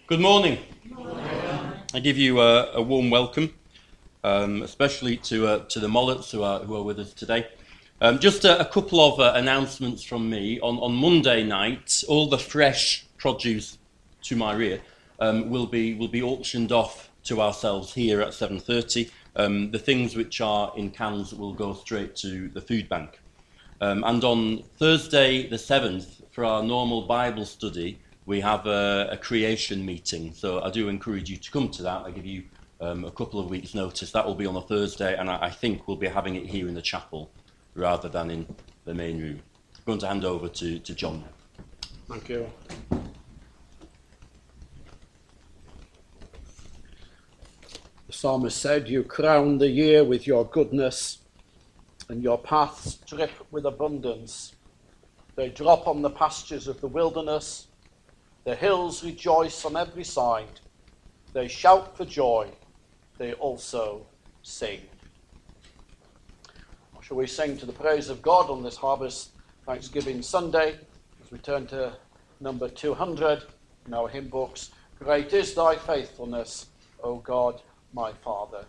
Good morning. I give you a warm welcome, especially to the Mollets who are with us today. Just a couple of announcements from me. On Monday night, all the fresh produce to my rear will be auctioned off to ourselves here at 7:30. The things which are in cans will go straight to the food bank. And on Thursday the 7th, for our normal Bible study, we have a creation meeting. So I do encourage you to come to that. I give you a couple of weeks' notice. That will be on a Thursday, and I think we'll be having it here in the chapel rather than in the main room. I'm going to hand over to John now. Thank you. The psalmist said, "You crown the year with your goodness, and your paths drip with abundance. They drop on the pastures of the wilderness. The hills rejoice on every side. They shout for joy. They also sing." Shall we sing to the praise of God on this Harvest Thanksgiving Sunday as we turn to number 200 in our hymn books? Great is thy faithfulness, O God, my Father.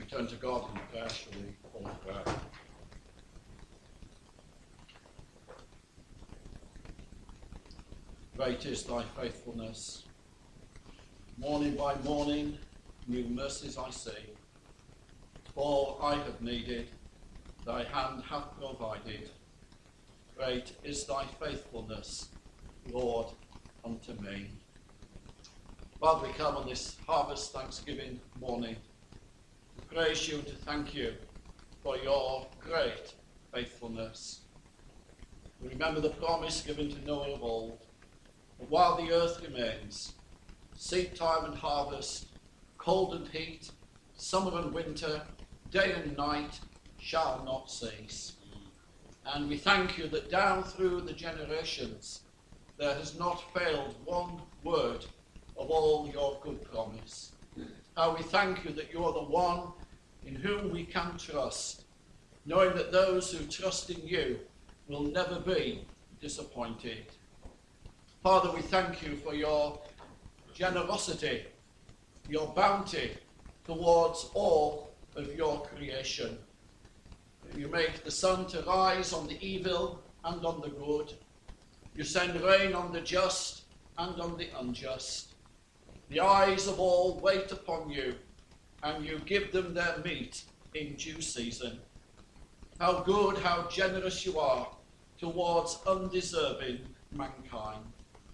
We turn to God in prayer, shall we? All prayer. Great is thy faithfulness. Morning by morning, new mercies I see. All I have needed, thy hand hath provided. Great is thy faithfulness, Lord, unto me. Father, we come on this harvest Thanksgiving morning to praise you and to thank you for your great faithfulness. We remember the promise given to Noah of old, that while the earth remains, seed time and harvest, cold and heat, summer and winter, day and night shall not cease. And we thank you that down through the generations there has not failed one word of all your good promise. How we thank you that you are the one in whom we can trust, knowing that those who trust in you will never be disappointed. Father, we thank you for your generosity, your bounty towards all of your creation. You make the sun to rise on the evil and on the good. You send rain on the just and on the unjust. The eyes of all wait upon you, and you give them their meat in due season. How good, how generous you are towards undeserving mankind.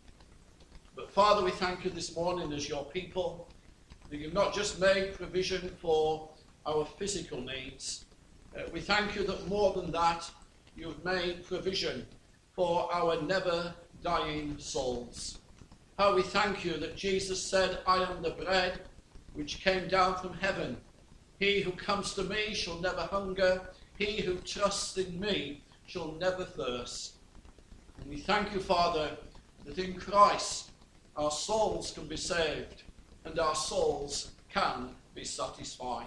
But Father, we thank you this morning as your people, that you've not just made provision for our physical needs. We thank you that more than that, you've made provision for our never-dying souls. How we thank you that Jesus said, I am the bread which came down from heaven. He who comes to me shall never hunger. He who trusts in me shall never thirst. And we thank you, Father, that in Christ our souls can be saved and our souls can be satisfied.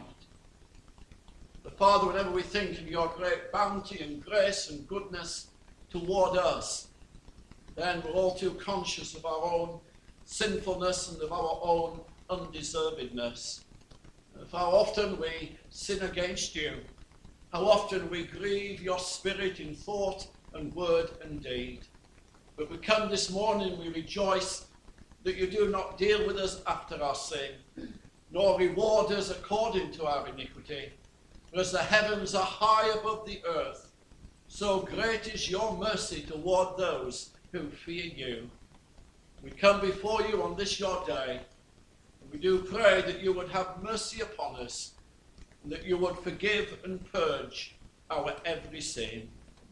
But Father, whenever we think of your great bounty and grace and goodness toward us, then we're all too conscious of our own sinfulness and of our own undeservedness. Of how often we sin against you, how often we grieve your spirit in thought and word and deed. But we come this morning, we rejoice that you do not deal with us after our sin, nor reward us according to our iniquity. For as the heavens are high above the earth, so great is your mercy toward those who fear you. We come before you on this your day, and we do pray that you would have mercy upon us, and that you would forgive and purge our every sin.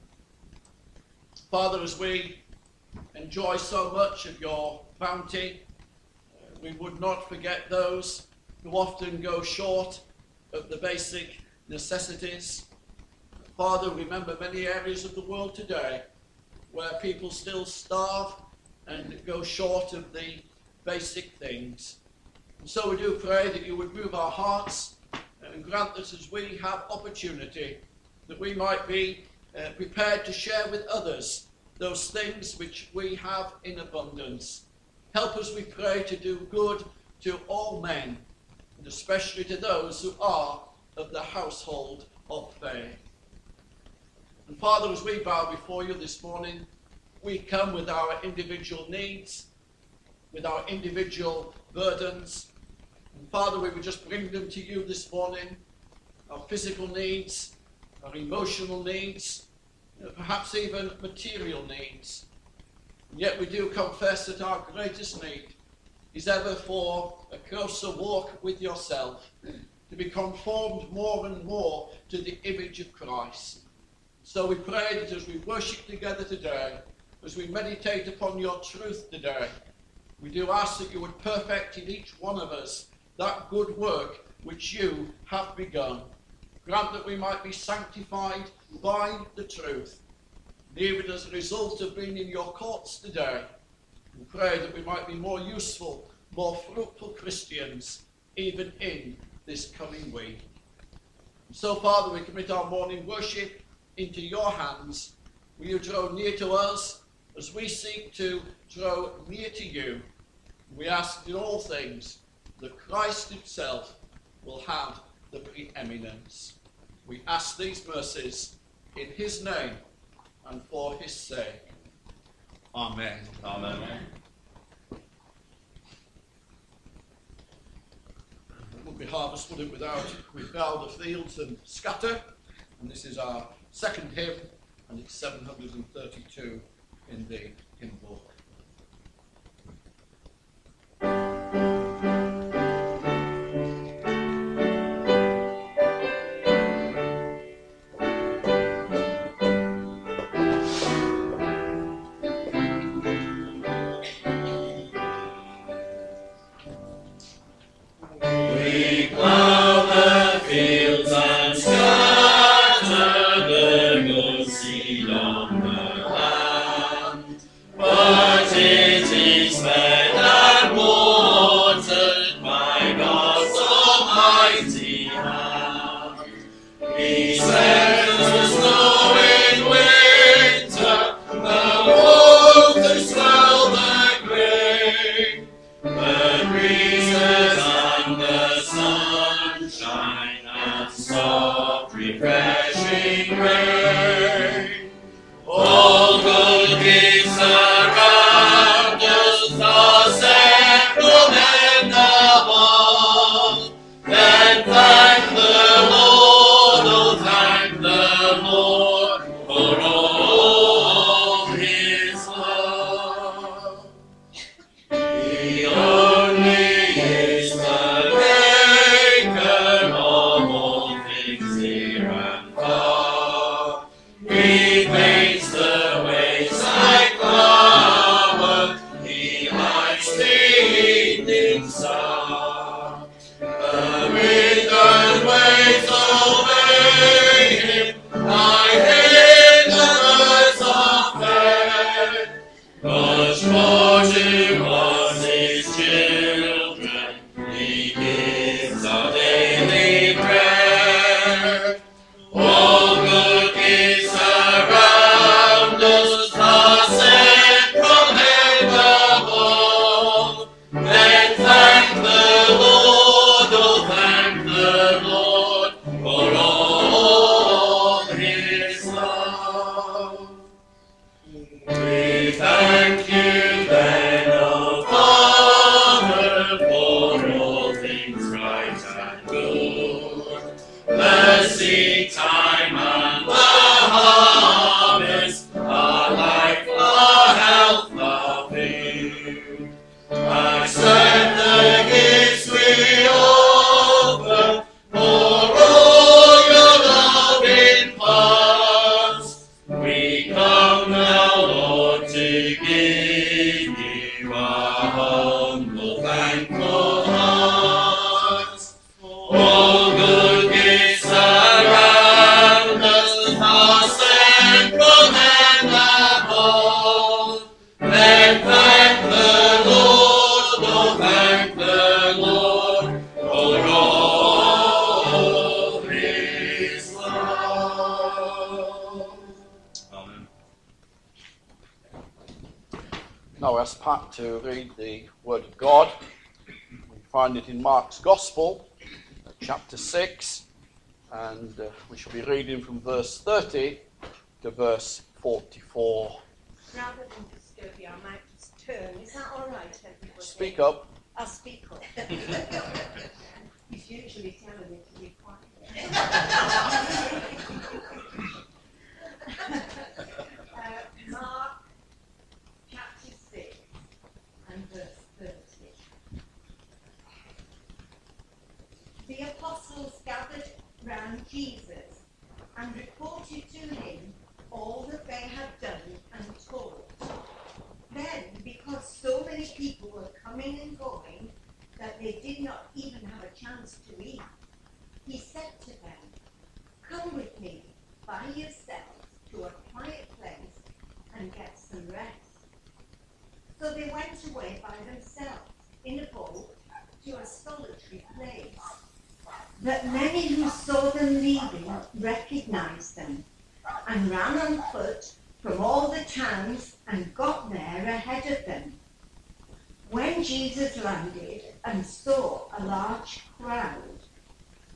Father, as we enjoy so much of your bounty, we would not forget those who often go short of the basic necessities. Father, remember many areas of the world today where people still starve and go short of the basic things. And so we do pray that you would move our hearts and grant us, as we have opportunity, that we might be prepared to share with others those things which we have in abundance. Help us, we pray, to do good to all men, and especially to those who are of the household of faith. And Father, as we bow before you this morning, we come with our individual needs, with our individual burdens. And Father, we would just bring them to you this morning, our physical needs, our emotional needs, perhaps even material needs. And yet we do confess that our greatest need is ever for a closer walk with yourself, to be conformed more and more to the image of Christ. So we pray that as we worship together today, as we meditate upon your truth today, we do ask that you would perfect in each one of us that good work which you have begun. Grant that we might be sanctified by the truth. And even as a result of being in your courts today, we pray that we might be more useful, more fruitful Christians, even in this coming week. And so, Father, we commit our morning worship into your hands. Will you draw near to us as we seek to draw near to you? We ask in all things that Christ himself will have the preeminence. We ask these mercies in his name and for his sake. Amen. Amen. It would be harvest, would it, without we plough the fields and scatter. And this is our second hymn, and it's 732 in the hymn book. Now I ask Pat to read the Word of God. We find it in Mark's Gospel, chapter 6, and we shall be reading from verse 30 to verse 44. Rather than disturb you, I might just turn. Is that all right, everybody? Speak up. I'll speak up. He's usually telling me to be quiet. Mark chapter 6 and verse 30. The apostles gathered round Jesus and reported to him all that they had done and taught. Then, because so many people were coming and going that they did not even have a chance to eat, he said to them, "Come with me by yourselves to a quiet place and get some rest." So they went away by themselves in a boat to a solitary place. But many who saw them leaving recognized them and ran on foot from all the towns and got there ahead of them. When Jesus landed and saw a large crowd,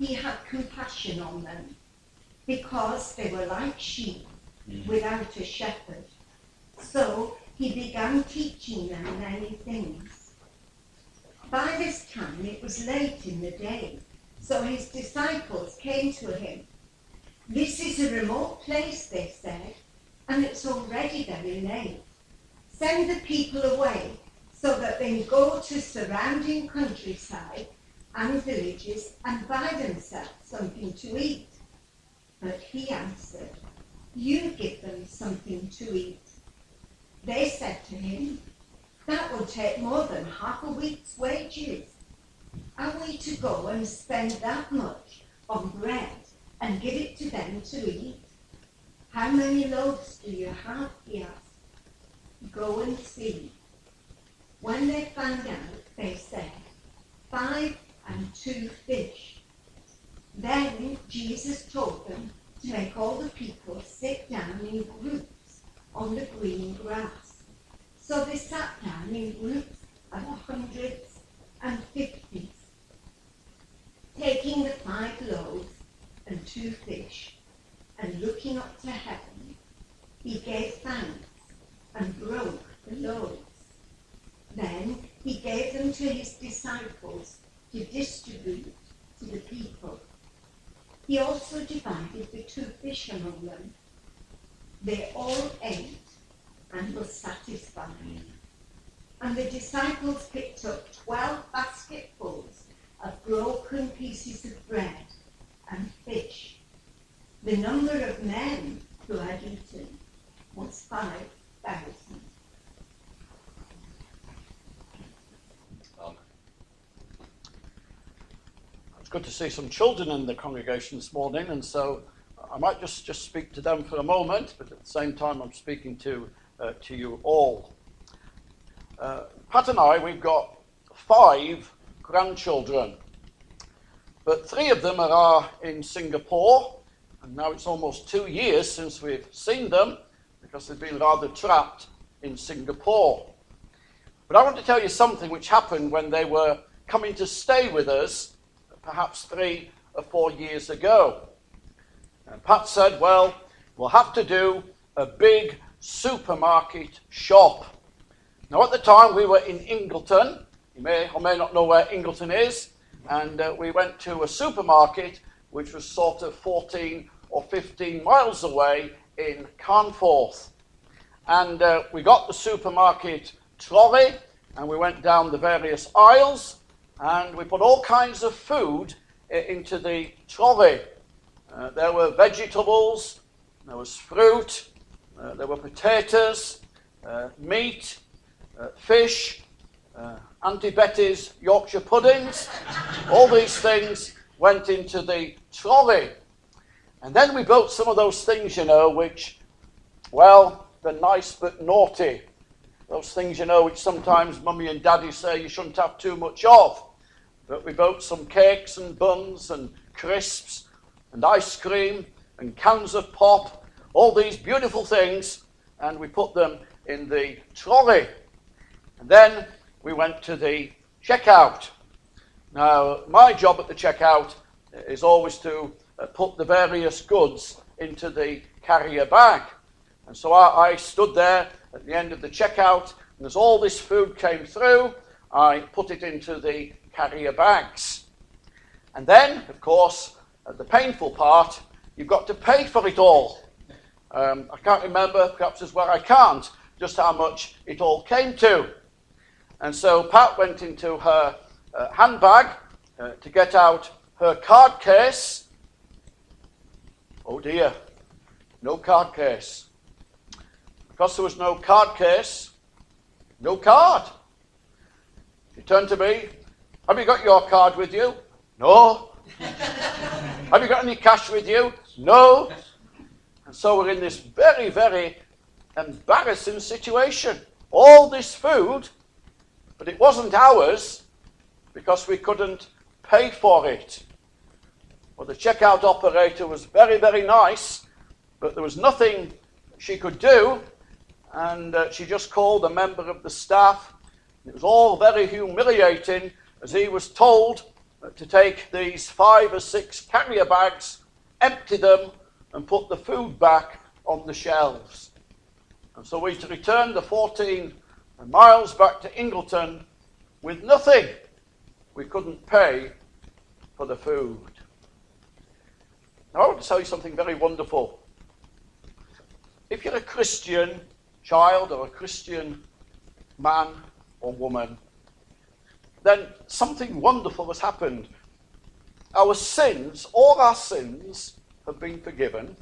he had compassion on them, because they were like sheep without a shepherd. So he began teaching them many things. By this time it was late in the day, so his disciples came to him. "This is a remote place," they said, "and it's already very late. Send the people away so that they can go to surrounding countryside and villages and buy themselves something to eat." But he answered, "You give them something to eat." They said to him, "That would take more than half a week's wages. Are we to go and spend that much on bread and give it to them to eat? How many loaves do you have?" he asked. "Go and see." When they found out, they said, 5 and 2 fish. Then Jesus told them to make all the people sit down in groups on the green grass. So they sat down in groups of hundreds and 50s. Taking the 5 loaves and 2 fish, and looking up to heaven, he gave thanks and broke the loaves. Then he gave them to his disciples to distribute to the people. He also divided the 2 fish among them. They all ate and were satisfied. And the disciples picked up 12 basketfuls of broken pieces of bread and fish. The number of men who had eaten was 5,000. It's good to see some children in the congregation this morning, and so I might just speak to them for a moment, but at the same time I'm speaking to you all. Pat and I, we've got 5 grandchildren, but 3 of them are in Singapore, and now it's almost 2 years since we've seen them, because they've been rather trapped in Singapore. But I want to tell you something which happened when they were coming to stay with us, perhaps 3 or 4 years ago. And Pat said, well, we'll have to do a big supermarket shop. Now, at the time, we were in Ingleton. You may or may not know where Ingleton is. And we went to a supermarket which was sort of 14 or 15 miles away in Carnforth. And we got the supermarket trolley, and we went down the various aisles, and we put all kinds of food into the trolley. There were vegetables, there was fruit, there were potatoes, meat, fish, Auntie Betty's Yorkshire puddings. All these things went into the trolley. And then we built some of those things, you know, which, well, they're nice but naughty. Those things, you know, which sometimes Mummy and Daddy say you shouldn't have too much of. But we built some cakes and buns and crisps and ice cream and cans of pop, all these beautiful things, and we put them in the trolley. And then we went to the checkout. Now, my job at the checkout is always to put the various goods into the carrier bag. And so I stood there at the end of the checkout, and as all this food came through, I put it into the carrier bags. And then, of course, the painful part, you've got to pay for it all. I can't remember, perhaps as well I can't, just how much it all came to. And so Pat went into her handbag to get out her card case. Oh dear, no card case. Because there was no card case, no card. She turned to me, have you got your card with you? No. Have you got any cash with you? No. And so we're in this very, very embarrassing situation. All this food, but it wasn't ours because we couldn't pay for it. Well, the checkout operator was very, very nice, but there was nothing she could do, and she just called a member of the staff. It was all very humiliating, as he was told to take these 5 or 6 carrier bags, empty them, and put the food back on the shelves. And so we returned the 14 miles back to Ingleton with nothing. We couldn't pay for the food. Now I want to tell you something very wonderful. If you're a Christian child or a Christian man or woman, then something wonderful has happened. Our sins, all our sins, have been forgiven.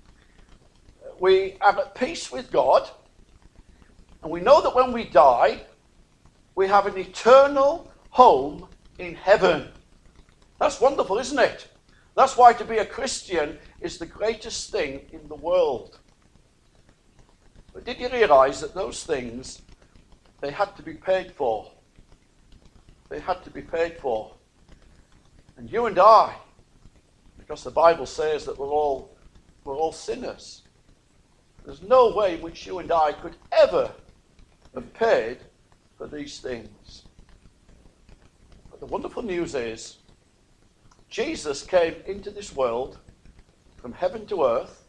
We are at peace with God. And we know that when we die, we have an eternal home in heaven. That's wonderful, isn't it? That's why to be a Christian is the greatest thing in the world. But did you realize that those things, they had to be paid for? They had to be paid for. And you and I, because the Bible says that we're all sinners. There's no way in which you and I could ever have paid for these things. But the wonderful news is, Jesus came into this world from heaven to earth,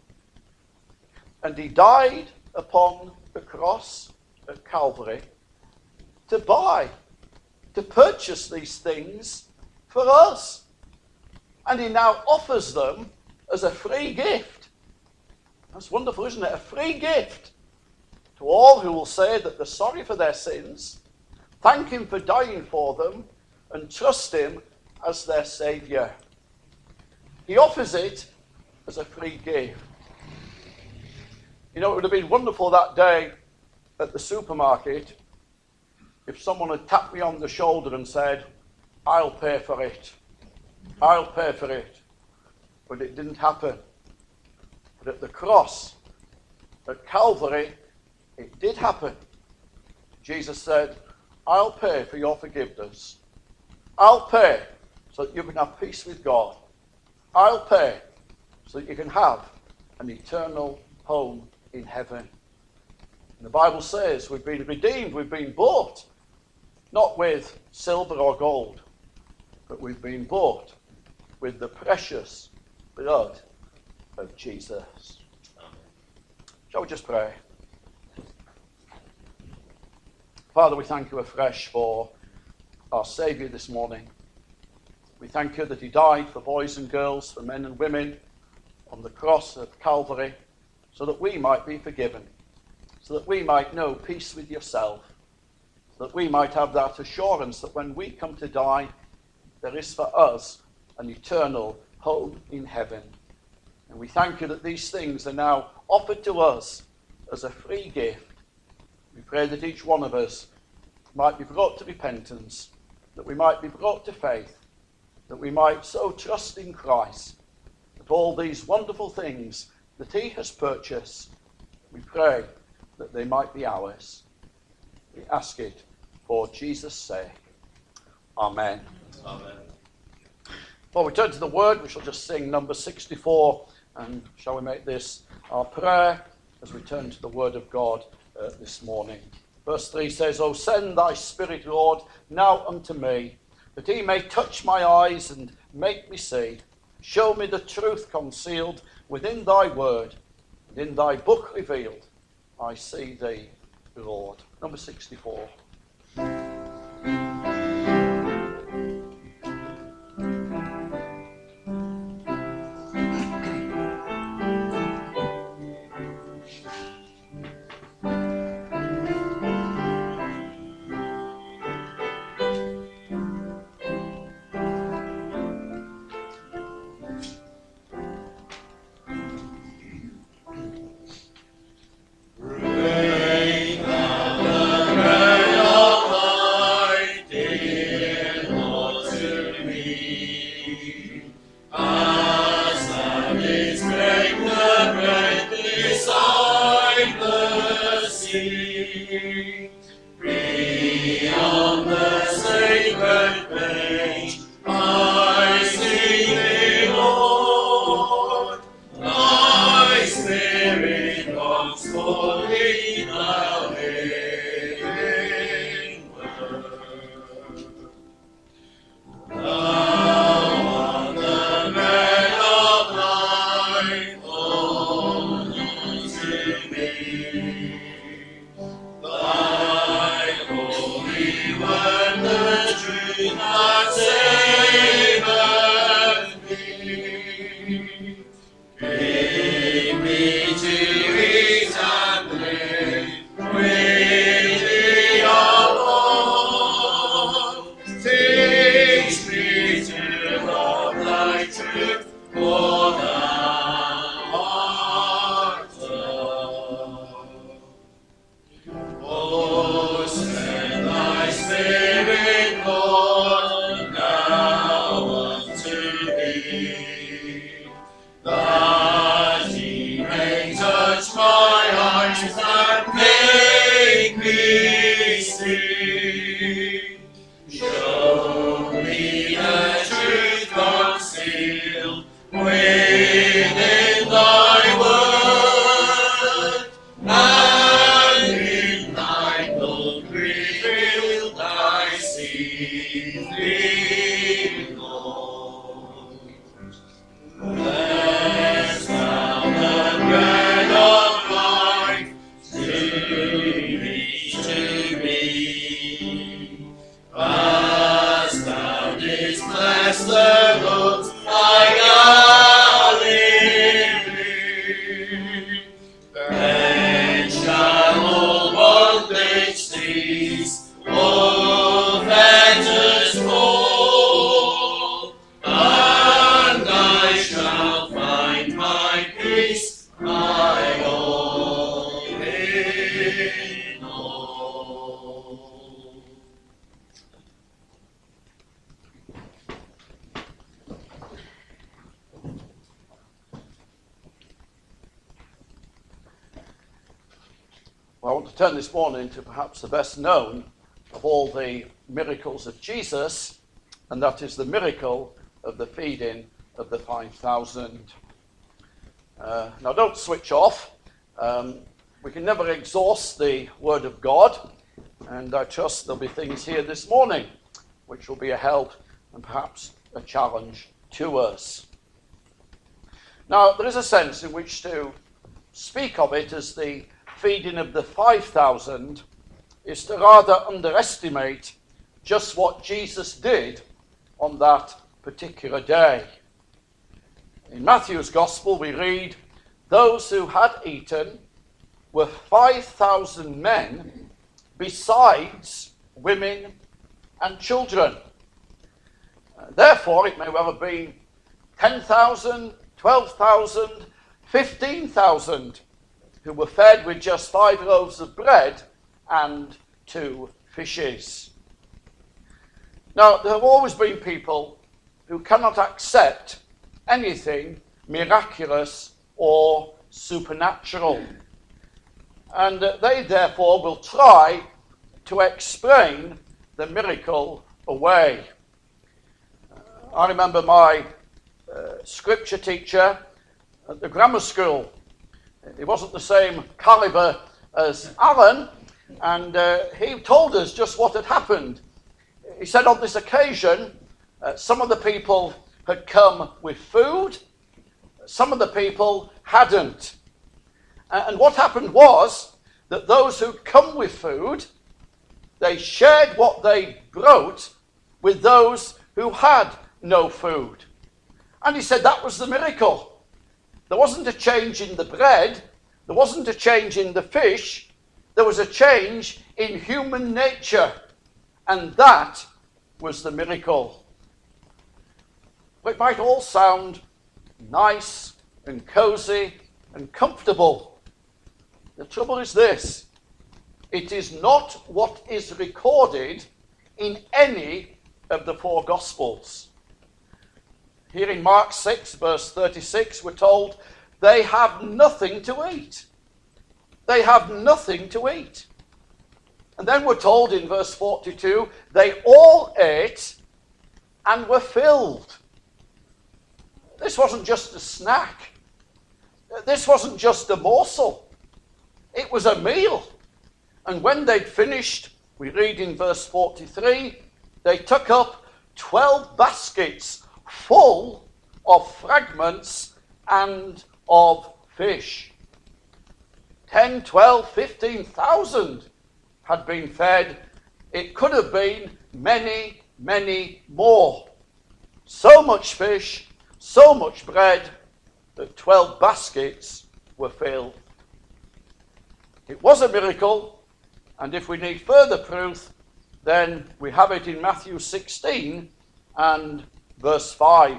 and he died upon the cross at Calvary to purchase these things for us. And he now offers them as a free gift. That's wonderful, isn't it? A free gift to all who will say that they're sorry for their sins, thank him for dying for them, and trust him as their Saviour. He offers it as a free gift. You know, it would have been wonderful that day at the supermarket if someone had tapped me on the shoulder and said, I'll pay for it. I'll pay for it. But it didn't happen. But at the cross, at Calvary, it did happen. Jesus said, I'll pay for your forgiveness. I'll pay so that you can have peace with God. I'll pay so that you can have an eternal home in heaven. And the Bible says we've been redeemed, we've been bought, not with silver or gold, but we've been bought with the precious blood of Jesus. Amen. Shall we just pray? Father, we thank you afresh for our Saviour this morning. We thank you that he died for boys and girls, for men and women on the cross of Calvary, so that we might be forgiven, so that we might know peace with yourself, so that we might have that assurance that when we come to die, there is for us an eternal home in heaven. And we thank you that these things are now offered to us as a free gift. We pray that each one of us might be brought to repentance, that we might be brought to faith, that we might so trust in Christ that all these wonderful things that he has purchased, we pray that they might be ours. We ask it for Jesus' sake. Amen. Amen. Before we turn to the word, we shall just sing number 64, and shall we make this our prayer as we turn to the word of God this morning. Verse 3 says, O send thy Spirit, Lord, now unto me, that he may touch my eyes and make me see. Show me the truth concealed within thy word, and in thy book revealed. I see thee, Lord. Number 64. within thy word, and in thy blood reveal thy seed below. Bless thou the bread of life to me, as thou didst bless the goods thy Galilee. Then shall all bondage cease, all fetters fall, and I shall find my peace, my all in all. Well, I want to turn this morning to perhaps the best known of all the miracles of Jesus, and that is the miracle of the feeding of the 5,000. Now, don't switch off. We can never exhaust the Word of God, and I trust there'll be things here this morning which will be a help and perhaps a challenge to us. Now, there is a sense in which to speak of it as the feeding of the 5,000 is to rather underestimate just what Jesus did on that particular day. In Matthew's Gospel we read, those who had eaten were 5,000 men, besides women and children. Therefore, it may well have been 10,000, 12,000, 15,000 who were fed with just 5 loaves of bread and 2 fishes. Now, there have always been people who cannot accept anything miraculous or supernatural. And they therefore will try to explain the miracle away. I remember my scripture teacher at the grammar school. He wasn't the same caliber as Alan, and he told us just what had happened. He said on this occasion, some of the people had come with food, some of the people hadn't. And what happened was that those who'd come with food, they shared what they brought with those who had no food. And he said that was the miracle. There wasn't a change in the bread, there wasn't a change in the fish, there was a change in human nature. And that was the miracle. It might all sound nice and cozy and comfortable. The trouble is this: it is not what is recorded in any of the 4 Gospels. Here in Mark 6, verse 36, we're told they have nothing to eat. They have nothing to eat. And then we're told in verse 42, they all ate and were filled. This wasn't just a snack. This wasn't just a morsel. It was a meal. And when they'd finished, we read in verse 43, they took up 12 baskets full of fragments and of fish. 10, 12, 15,000 had been fed. It could have been many, many more. So much fish, so much bread, that 12 baskets were filled. It was a miracle, and if we need further proof, then we have it in Matthew 16 and verse 5.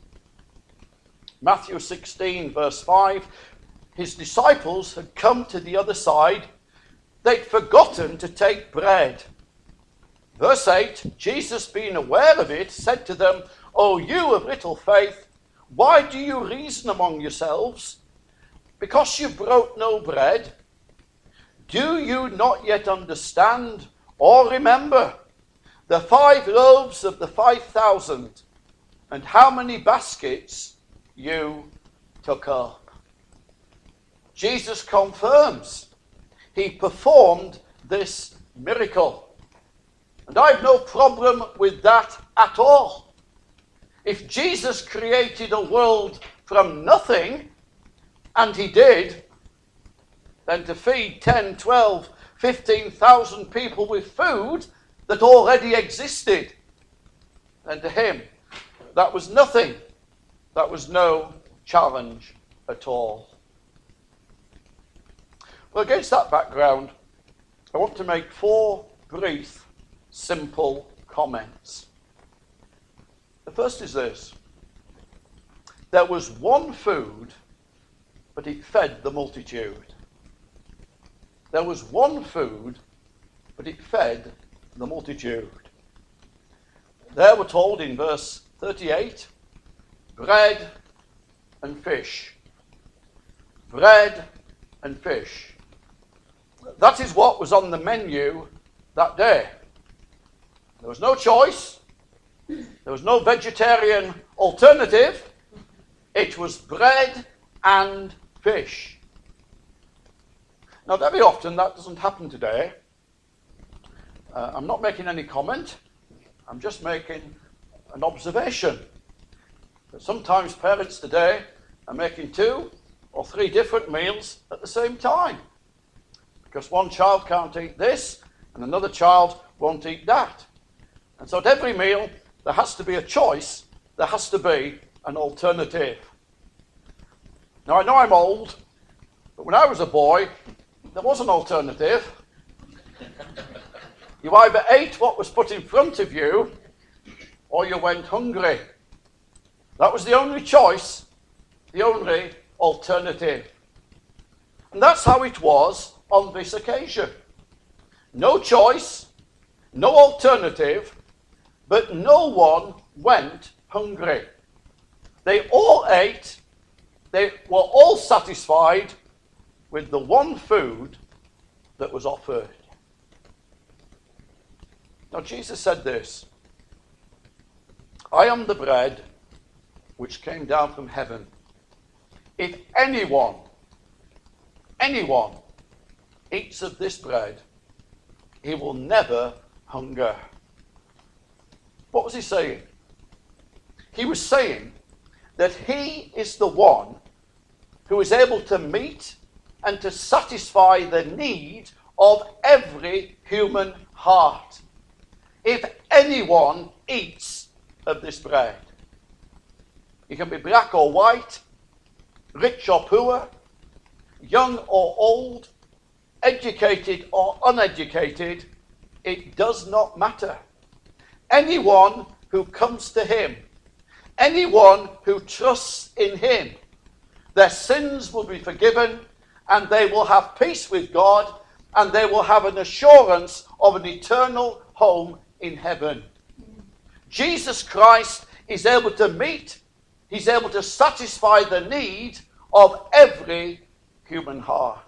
Matthew 16, verse 5. His disciples had come to the other side. They'd forgotten to take bread. Verse 8, Jesus, being aware of it, said to them, "O you of little faith, why do you reason among yourselves? Because you brought no bread? Do you not yet understand or remember the 5 loaves of the 5,000, and how many baskets you took up. Jesus confirms he performed this miracle. And I've no problem with that at all. If Jesus created a world from nothing, and he did, then to feed 10, 12, 15,000 people with food that already existed, then to him, that was nothing. That was no challenge at all. Well, against that background, I want to make 4 brief, simple comments. The first is this. There was one food, but it fed the multitude. There was one food, but it fed the multitude. There we're told in verse 38, bread and fish. Bread and fish. That is what was on the menu that day. There was no choice. There was no vegetarian alternative. It was bread and fish. Now, very often that doesn't happen today. I'm not making any comment. I'm just making an observation. That sometimes parents today are making 2 or 3 different meals at the same time. Because one child can't eat this and another child won't eat that. And so at every meal, there has to be a choice. There has to be an alternative. Now, I know I'm old, but when I was a boy, there was an alternative. You either ate what was put in front of you, or you went hungry. That was the only choice, the only alternative. And that's how it was on this occasion. No choice, no alternative, but no one went hungry. They all ate, they were all satisfied with the one food that was offered. Now, Jesus said this, I am the bread which came down from heaven. If anyone eats of this bread, he will never hunger. What was he saying? He was saying that he is the one who is able to meet and to satisfy the need of every human heart. If anyone eats of this bread, he can be black or white, rich or poor, young or old, educated or uneducated, it does not matter. Anyone who comes to him, anyone who trusts in him, their sins will be forgiven and they will have peace with God and they will have an assurance of an eternal home in heaven. Jesus Christ is able to meet, he's able to satisfy the need of every human heart.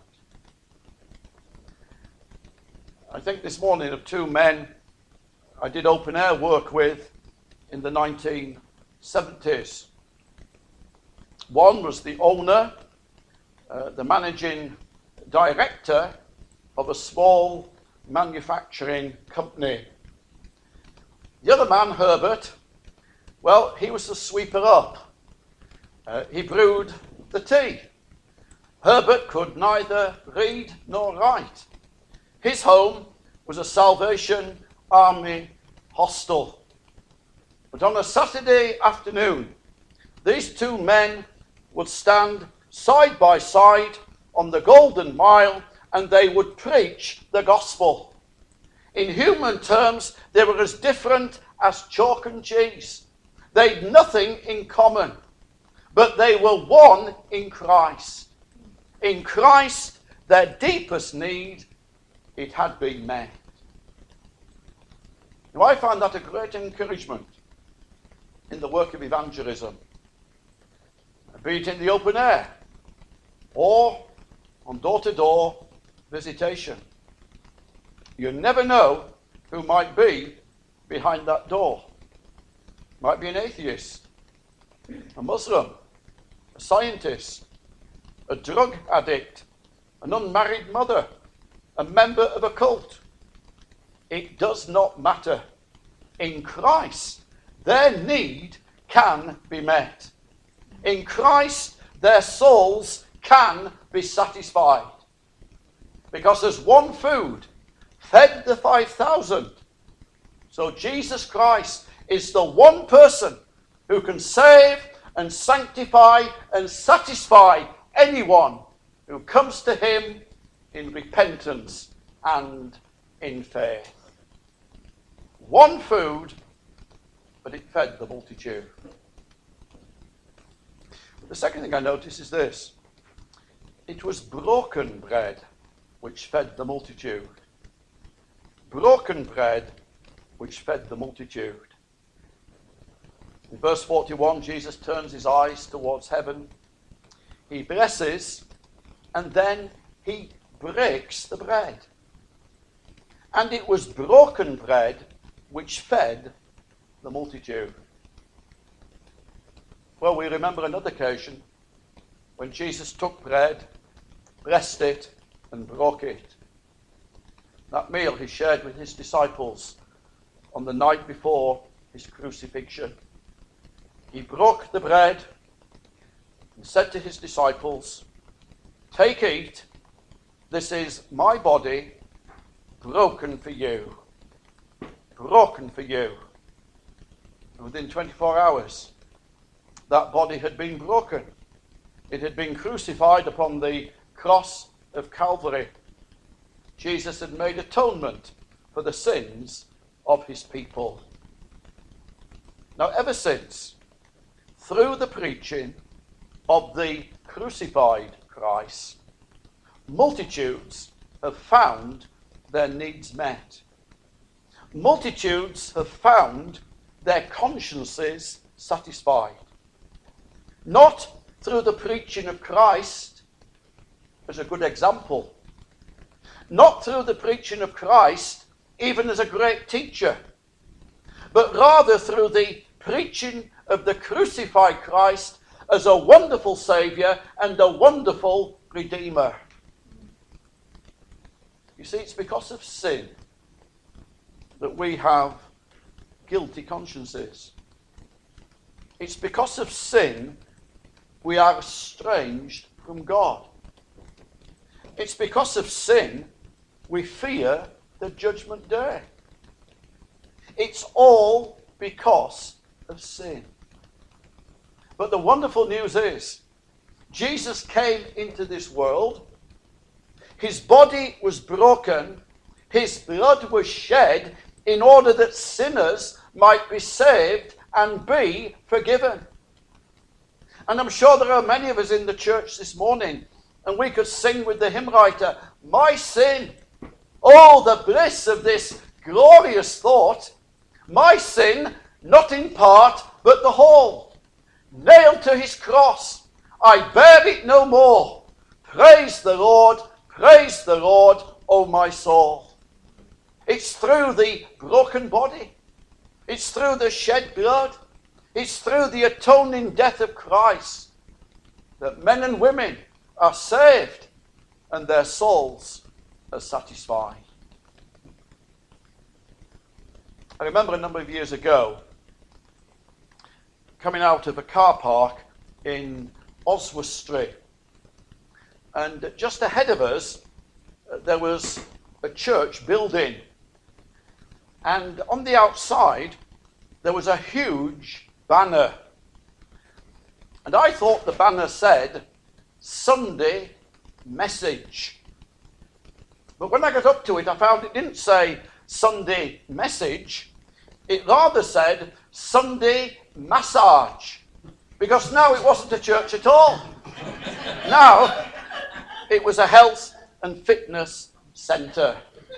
I think this morning of 2 men I did open air work with in the 1970s. One was the owner, the managing director of a small manufacturing company. The other man, Herbert, well, he was the sweeper up. He brewed the tea. Herbert could neither read nor write. His home was a Salvation Army hostel. But on a Saturday afternoon, these 2 men would stand side by side on the Golden Mile and they would preach the gospel. In human terms, they were as different as chalk and cheese. They'd nothing in common, but they were one in Christ. In Christ, their deepest need, it had been met. Now, I find that a great encouragement in the work of evangelism, be it in the open air or on door-to-door visitation. You never know who might be behind that door. Might be an atheist, a Muslim, a scientist, a drug addict, an unmarried mother, a member of a cult. It does not matter. In Christ, their need can be met. In Christ, their souls can be satisfied. Because as one food fed the 5,000, so Jesus Christ is the one person who can save and sanctify and satisfy anyone who comes to him in repentance and in faith. One food, but it fed the multitude. The second thing I notice is this. It was broken bread which fed the multitude. Broken bread which fed the multitude. In verse 41, Jesus turns his eyes towards heaven. He blesses, and then he breaks the bread. And it was broken bread which fed the multitude. Well, we remember another occasion when Jesus took bread, blessed it, and broke it. That meal he shared with his disciples on the night before his crucifixion. He broke the bread and said to his disciples, "Take, eat, this is my body broken for you." Broken for you. And within 24 hours, that body had been broken. It had been crucified upon the cross of Calvary. Jesus had made atonement for the sins of his people. Now, ever since, through the preaching of the crucified Christ, multitudes have found their needs met. Multitudes have found their consciences satisfied. Not through the preaching of Christ as a good example. Not through the preaching of Christ even as a great teacher. But rather through the preaching of the crucified Christ as a wonderful Saviour and a wonderful Redeemer. You see, it's because of sin that we have guilty consciences. It's because of sin we are estranged from God. It's because of sin we fear the judgment day. It's all because of sin. But the wonderful news is, Jesus came into this world, his body was broken, his blood was shed in order that sinners might be saved and be forgiven. And I'm sure there are many of us in the church this morning, and we could sing with the hymn writer, "My sin, oh the bliss of this glorious thought, my sin, not in part, but the whole. Nailed to his cross, I bear it no more. Praise the Lord, O my soul." It's through the broken body. It's through the shed blood. It's through the atoning death of Christ that men and women are saved and their souls are satisfied. I remember a number of years ago coming out of a car park in Oswestry, and just ahead of us there was a church building, and on the outside there was a huge banner, and I thought the banner said Sunday Message. But when I got up to it, I found it didn't say Sunday Message. It rather said Sunday Massage, because now it wasn't a church at all. Now it was a health and fitness centre.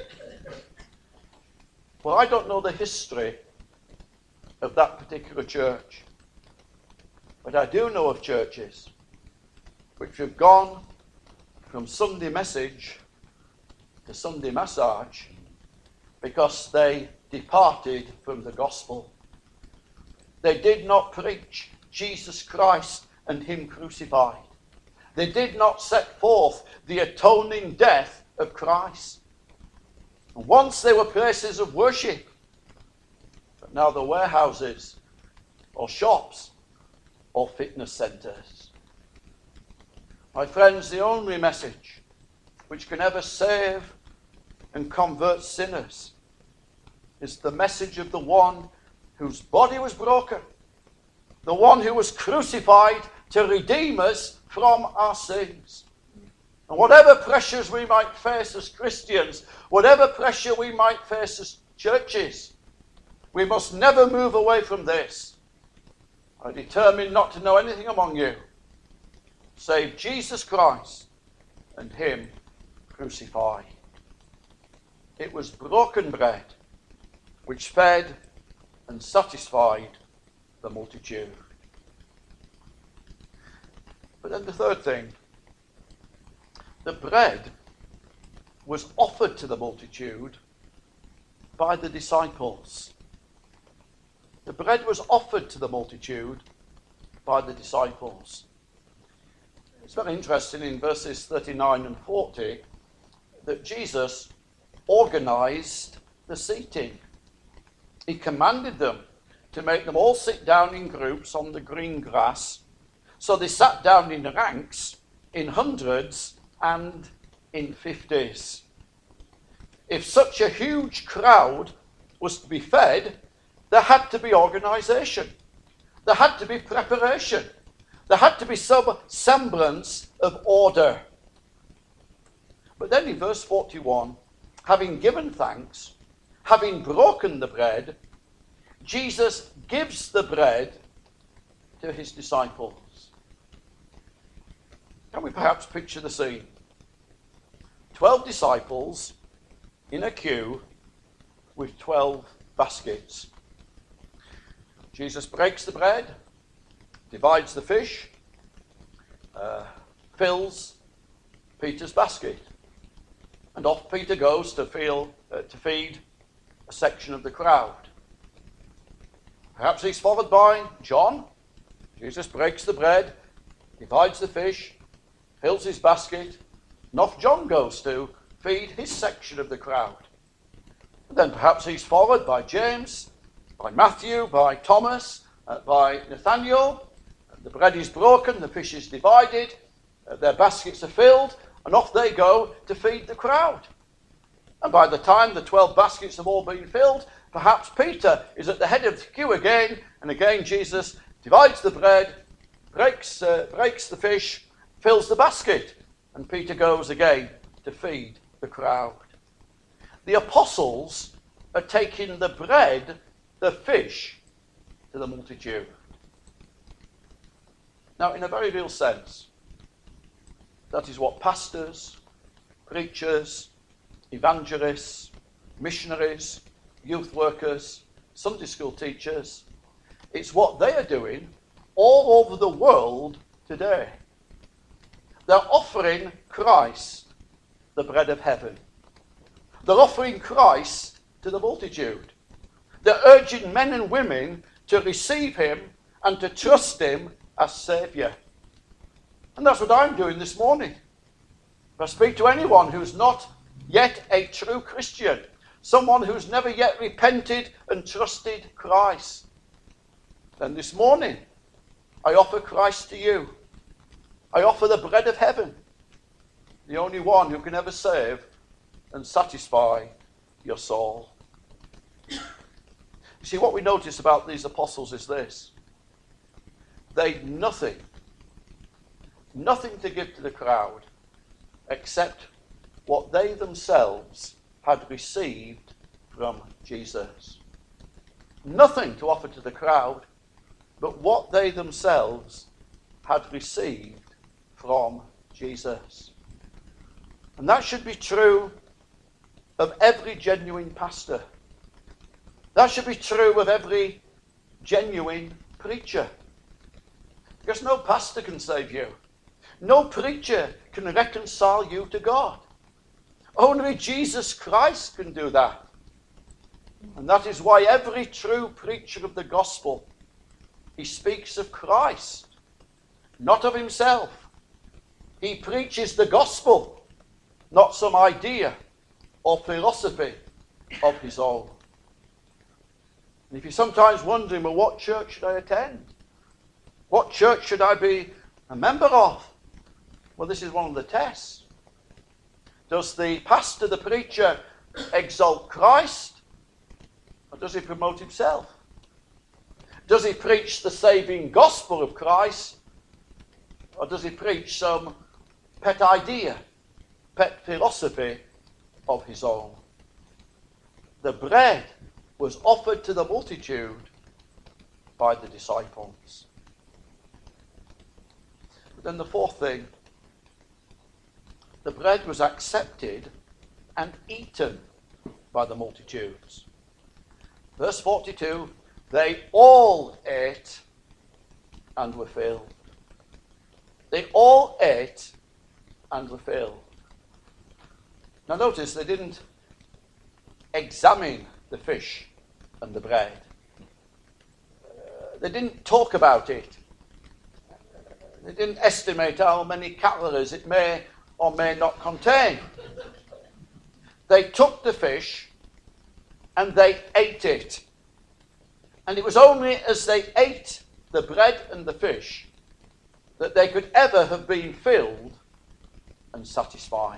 Well, I don't know the history of that particular church, but I do know of churches which have gone from Sunday Message to Sunday Massage because they departed from the gospel. They did not preach Jesus Christ and him crucified. They did not set forth the atoning death of Christ. And once they were places of worship, but now they're warehouses or shops or fitness centres. My friends, the only message which can ever save and convert sinners is the message of the one whose body was broken, the one who was crucified to redeem us from our sins. And whatever pressures we might face as Christians, whatever pressure we might face as churches, we must never move away from this. I determine not to know anything among you save Jesus Christ and him crucified. It was broken bread which fed and satisfied the multitude. But then the third thing, the bread was offered to the multitude by the disciples. The bread was offered to the multitude by the disciples. It's very interesting in verses 39 and 40 that Jesus organized the seating. He commanded them to make them all sit down in groups on the green grass. So they sat down in ranks, in hundreds and in 50s. If such a huge crowd was to be fed, there had to be organisation. There had to be preparation. There had to be some semblance of order. But then in verse 41, having given thanks, having broken the bread, Jesus gives the bread to his disciples. Can we perhaps picture the scene? 12 disciples in a queue with 12 baskets. Jesus breaks the bread, divides the fish, fills Peter's basket, and off Peter goes to feed a section of the crowd. Perhaps he's followed by John. Jesus breaks the bread, divides the fish, fills his basket, and off John goes to feed his section of the crowd. And then perhaps he's followed by James, by Matthew, by Thomas, by Nathaniel. The bread is broken, the fish is divided, their baskets are filled, and off they go to feed the crowd. And by the time the 12 baskets have all been filled, perhaps Peter is at the head of the queue again, and again Jesus divides the bread, breaks the fish, fills the basket, and Peter goes again to feed the crowd. The apostles are taking the bread, the fish, to the multitude. Now, in a very real sense, that is what pastors, preachers, evangelists, missionaries, youth workers, Sunday school teachers, it's what they are doing all over the world today. They're offering Christ, the bread of heaven. They're offering Christ to the multitude. They're urging men and women to receive him and to trust him as Saviour. And that's what I'm doing this morning. If I speak to anyone who's not yet a true Christian, someone who's never yet repented and trusted Christ, then this morning I offer Christ to you. I offer the bread of heaven, the only one who can ever save and satisfy your soul. You see, what we notice about these apostles is this. They'd nothing to give to the crowd except what they themselves had received from Jesus. Nothing to offer to the crowd but what they themselves had received from Jesus. And that should be true of every genuine pastor. That should be true of every genuine preacher. Because no pastor can save you. No preacher can reconcile you to God. Only Jesus Christ can do that. And that is why every true preacher of the gospel, he speaks of Christ, not of himself. He preaches the gospel, not some idea or philosophy of his own. And if you're sometimes wondering, well, what church should I attend? What church should I be a member of? Well, this is one of the tests. Does the pastor, the preacher, exalt Christ? Or does he promote himself? Does he preach the saving gospel of Christ? Or does he preach some pet idea, pet philosophy of his own? The bread was offered to the multitude by the disciples. But then the fourth thing, the bread was accepted and eaten by the multitudes. Verse 42, they all ate and were filled. They all ate and were filled. Now notice they didn't examine the fish and the bread. They didn't talk about it. They didn't estimate how many calories it may or may not contain. They took the fish and they ate it. And it was only as they ate the bread and the fish that they could ever have been filled and satisfied.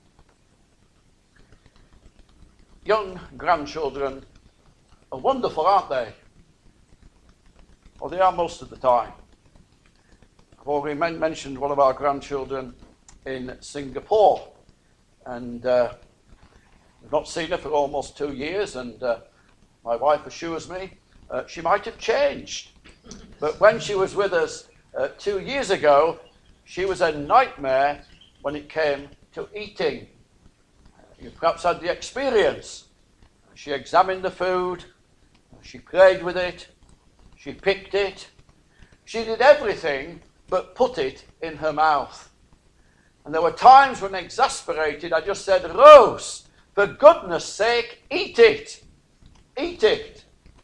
Young grandchildren are wonderful, aren't they? Well, they are most of the time. I've already mentioned one of our grandchildren in Singapore, and we've not seen her for almost 2 years, and my wife assures me she might have changed. But when she was with us 2 years ago, she was a nightmare when it came to eating. You perhaps had the experience. She examined the food, she played with it, she picked it, she did everything but put it in her mouth. And there were times when, exasperated, I just said, Rose, for goodness sake, eat it. Eat it.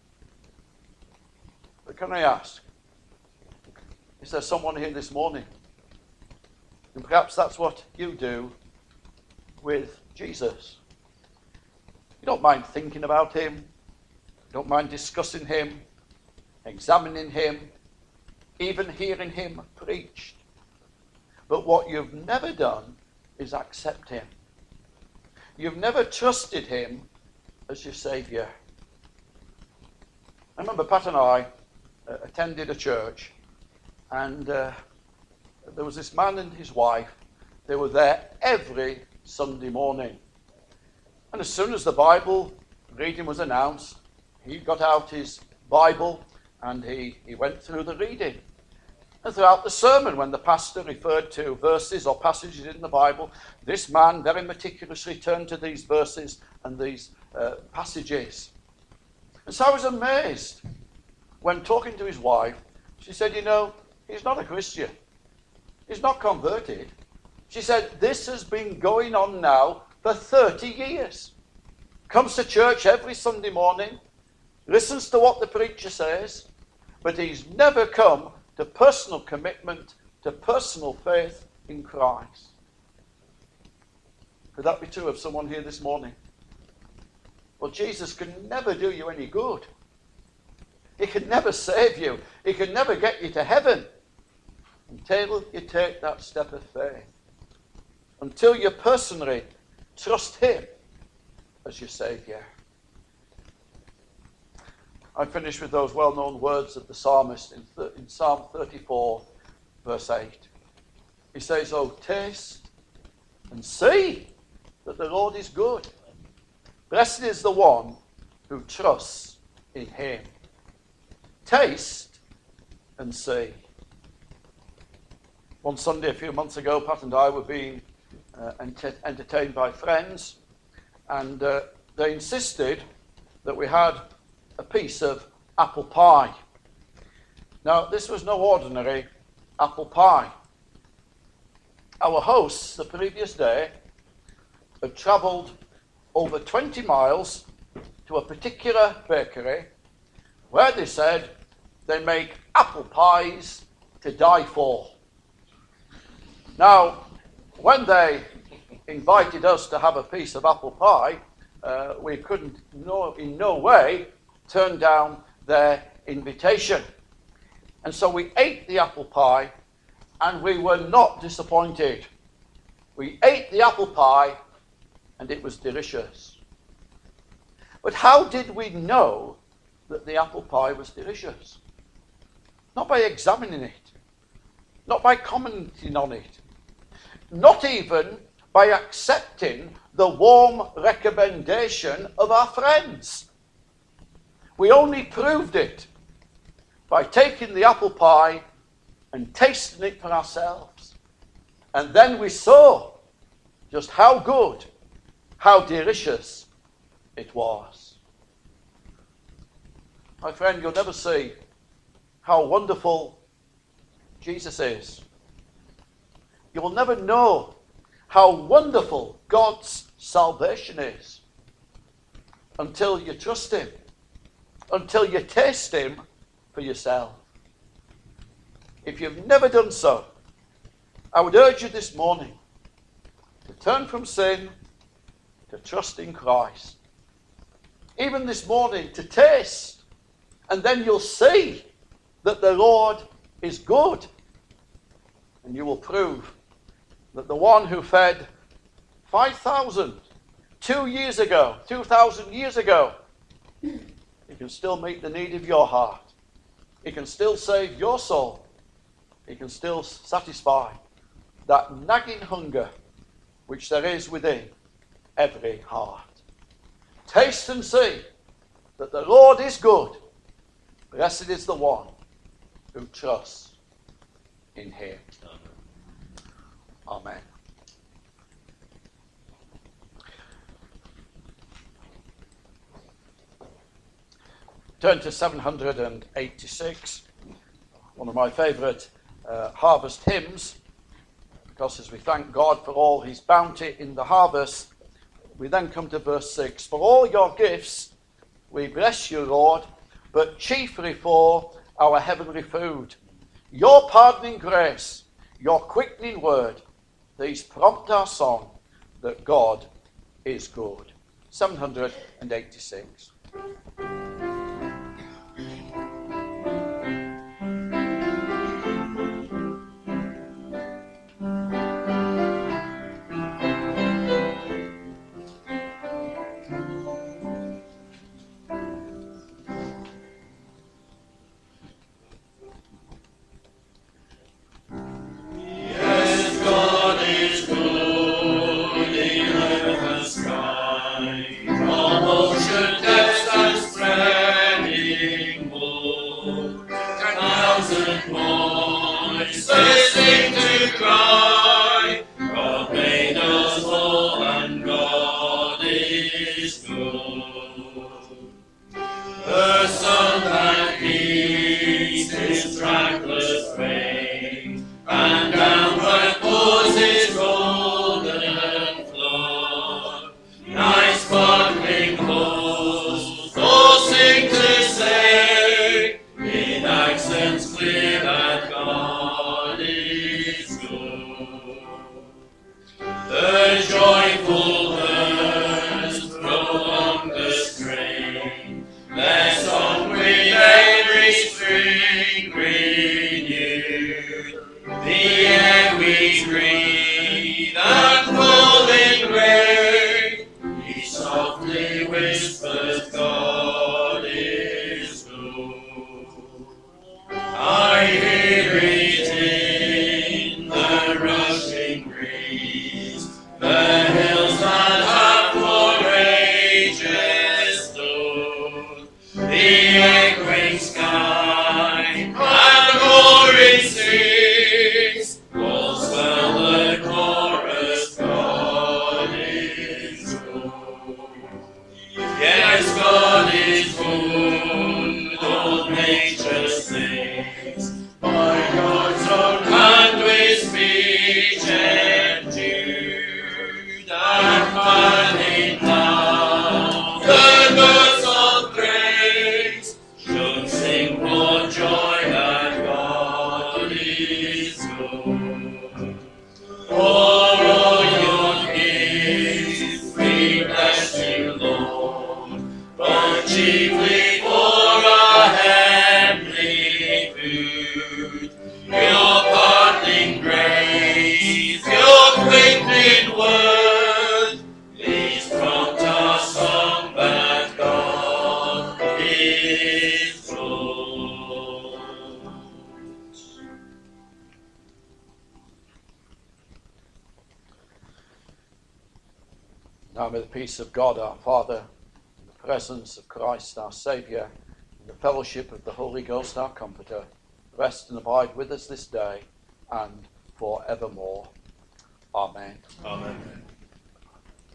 But can I ask, is there someone here this morning? And perhaps that's what you do with Jesus. You don't mind thinking about him. You don't mind discussing him, examining him, even hearing him preached. But what you've never done is accept him. You've never trusted him as your Saviour. I remember Pat and I attended a church, and there was this man and his wife. They were there every Sunday morning. And as soon as the Bible reading was announced, he got out his Bible and he went through the reading. And throughout the sermon, when the pastor referred to verses or passages in the Bible, this man very meticulously turned to these verses and these passages. And so I was amazed when talking to his wife. She said, you know, he's not a Christian. He's not converted. She said, this has been going on now for 30 years. Comes to church every Sunday morning, listens to what the preacher says, but he's never come to personal commitment, to personal faith in Christ. Could that be true of someone here this morning? Well, Jesus can never do you any good. He can never save you. He can never get you to heaven until you take that step of faith. Until you personally trust him as your Saviour. I finish with those well-known words of the psalmist in Psalm 34, verse 8. He says, oh, taste and see that the Lord is good. Blessed is the one who trusts in him. Taste and see. One Sunday a few months ago, Pat and I were being entertained by friends, and they insisted that we had a piece of apple pie. Now, this was no ordinary apple pie. Our hosts the previous day had travelled over 20 miles to a particular bakery where they said they make apple pies to die for. Now, when they invited us to have a piece of apple pie, we couldn't in no way turn down their invitation. And so we ate the apple pie, and we were not disappointed. We ate the apple pie, and it was delicious. But how did we know that the apple pie was delicious? Not by examining it, not by commenting on it, not even by accepting the warm recommendation of our friends. We only proved it by taking the apple pie and tasting it for ourselves. And then we saw just how good, how delicious it was. My friend, you'll never see how wonderful Jesus is. You will never know how wonderful God's salvation is until you trust him, until you taste him for yourself. If you've never done so, I would urge you this morning to turn from sin to trust in Christ. Even this morning to taste, and then you'll see that the Lord is good. And you will prove that the one who fed 5,000 2,000 years ago, he can still meet the need of your heart. He can still save your soul. He can still satisfy that nagging hunger which there is within every heart. Taste and see that the Lord is good. Blessed is the one who trusts in him. Amen. Turn to 786, one of my favourite harvest hymns, because as we thank God for all his bounty in the harvest, we then come to verse 6. For all your gifts we bless you, Lord, but chiefly for our heavenly food. Your pardoning grace, your quickening word, these prompt our song that God is good. 786. his throat. Now may the peace of God our Father, in the presence of Christ our Saviour, in the fellowship of the Holy Ghost our Comforter, rest and abide with us this day and for evermore. Amen. Amen.